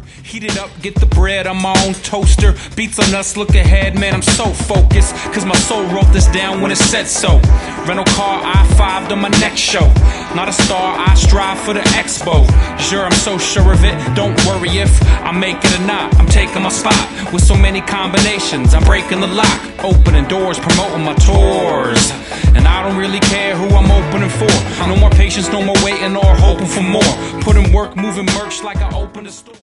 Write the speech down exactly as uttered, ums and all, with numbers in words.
Heat it up, get the bread on my own toaster. Beats on us, look ahead, man, I'm so focused. Cause my soul wrote this down when it said so. Rental car, I fived on my next show. Not a star, I strive for the expo. Sure, I'm so sure of it, don't worry if I make it or not. I'm taking my spot with so many combinations. I'm breaking the lock, opening doors, promoting my tours. And I don't really care who I'm opening for. No more patience, no more waiting or hoping for more. Putting work, moving merch like I opened a store.